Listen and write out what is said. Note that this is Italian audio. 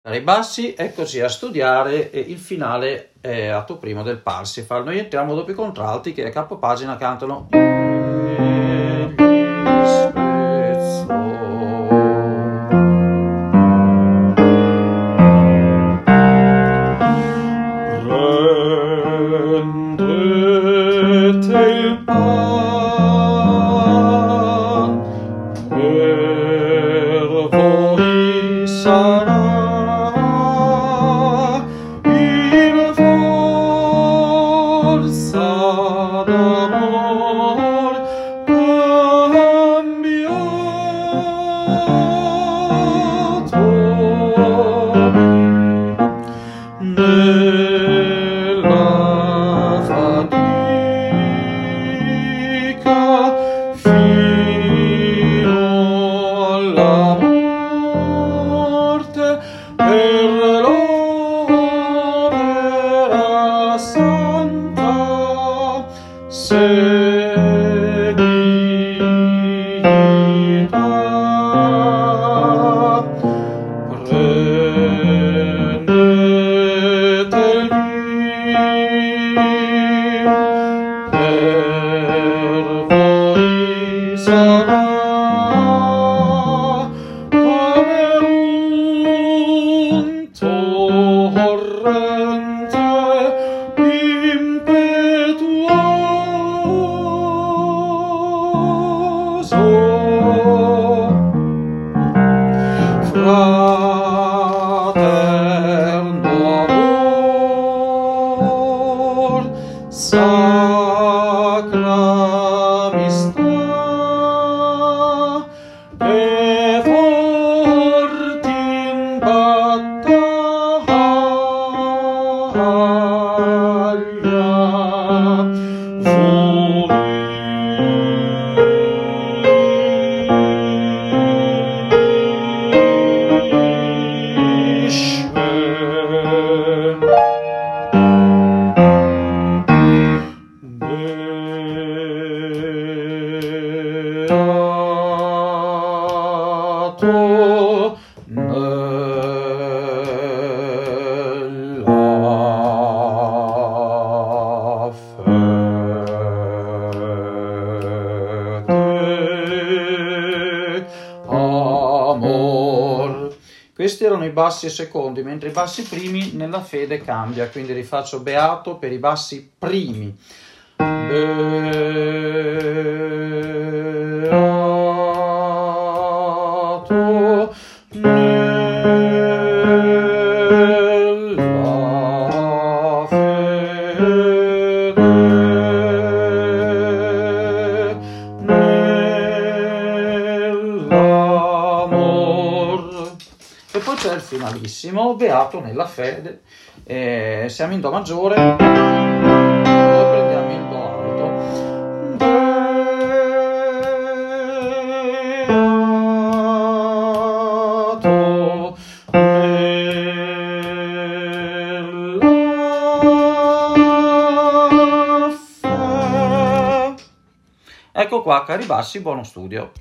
Dai bassi, eccoci a studiare il finale atto primo del Parsifal. Noi entriamo dopo i contralti che a capopagina cantano prendete il pan, per voi sarà d'amor cambiato nella fatica fino alla morte per l'opera santa seguita. Prendete il vin, per voi sarà come un torrente impetuoso, fraterno amor, sacra amistà, e forti in battaglia beato nella fede, amor. Questi erano i bassi secondi, mentre i bassi primi nella fede cambia, quindi rifaccio beato per i bassi primi. Beato nella fede, nell'amor. E poi c'è il finalissimo, beato nella fede. Siamo in Do maggiore, poi prendiamo il Do alto. Beato nella fede. Ecco qua, cari bassi, buono studio.